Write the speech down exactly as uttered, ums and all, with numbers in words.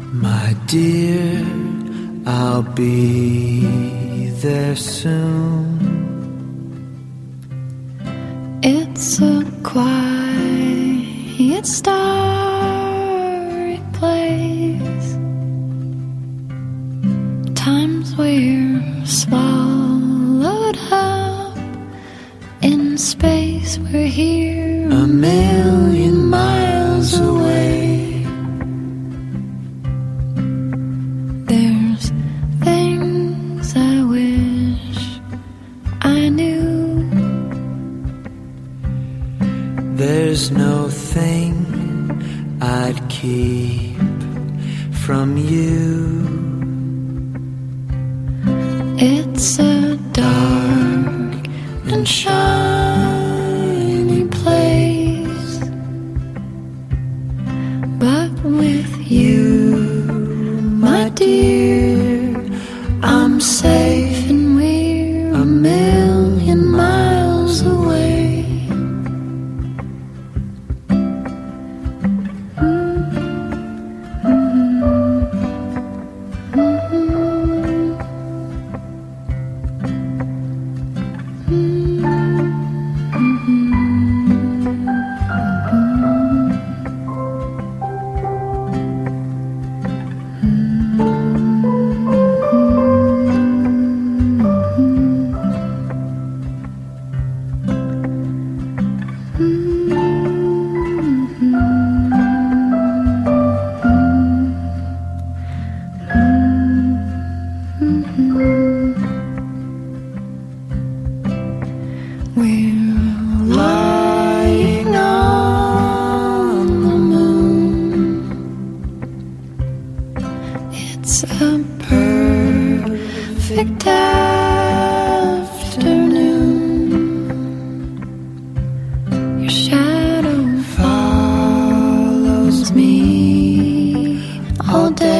My dear, I'll be there soon. It's a quiet, starry place. Times we're swallowed up in space. We're here a million miles away. There's things I wish I knew. There's no thing I'd keep from you. It's a dark and shiny place, but with you, my dear, I'm safe and we're a million miles away. We're lying on the moon. It's a perfect afternoon. Your shadow follows me all day.